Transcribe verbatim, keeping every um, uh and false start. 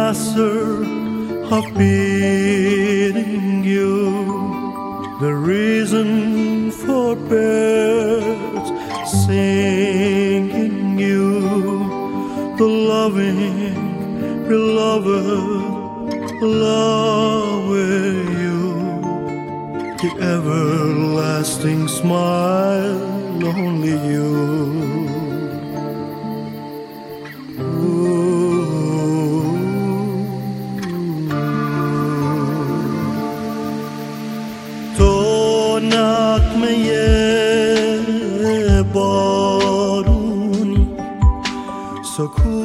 master of beating you, the reason for birds singing you, the loving beloved love with you, the everlasting smile, only you. So cool.